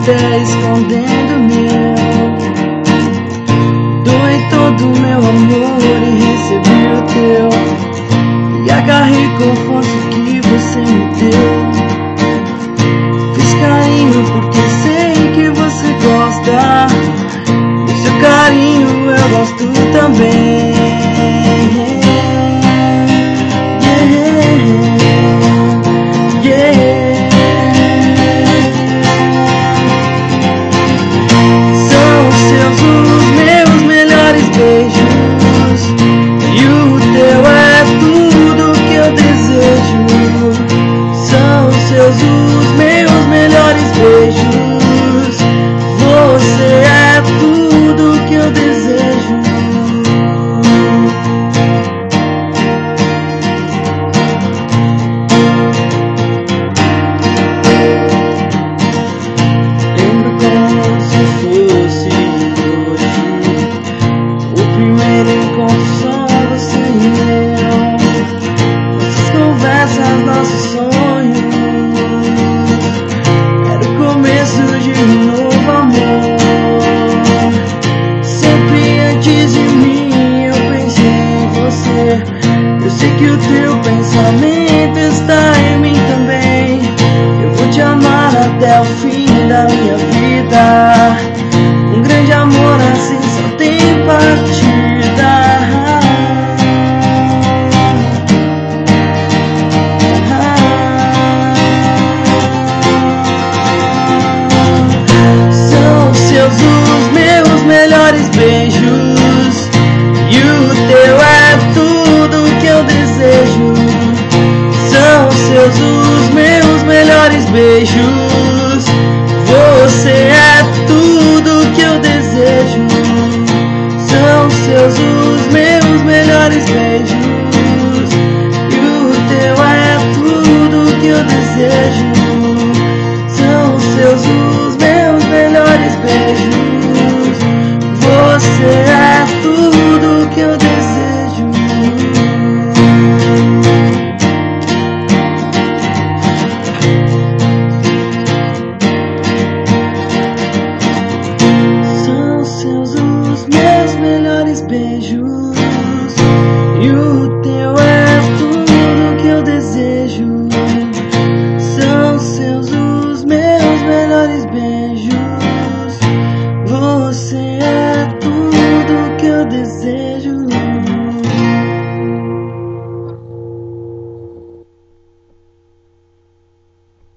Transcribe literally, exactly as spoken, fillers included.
puder escondendo meu. Doei todo o meu amor e recebi o teu, e agarrei com força o que você me deu. Fiz carinho porque sei que você gosta, e seu carinho eu gosto também. Seus os meus melhores beijos. Você é tudo que eu desejo. Lembro como se fosse hoje, o primeiro encontro só você e eu. Nossas conversas, nossos sonhos, de um novo amor. Sempre antes de mim eu pensei em você. Eu sei que o teu pensamento está em mim também. Eu vou te amar até o fim da minha vida. Um grande amor assim só tem partida. Os meus melhores beijos, e o teu é tudo que eu desejo. São seus os meus melhores beijos. Você é tudo que eu desejo. São seus os meus melhores beijos, e o teu é tudo que eu desejo. São seus os meus melhores beijos. Você é tudo que eu desejo. São seus os meus melhores beijos, e o teu é tudo que eu desejo. São seus os meus melhores beijos. Você é tudo que eu desejo.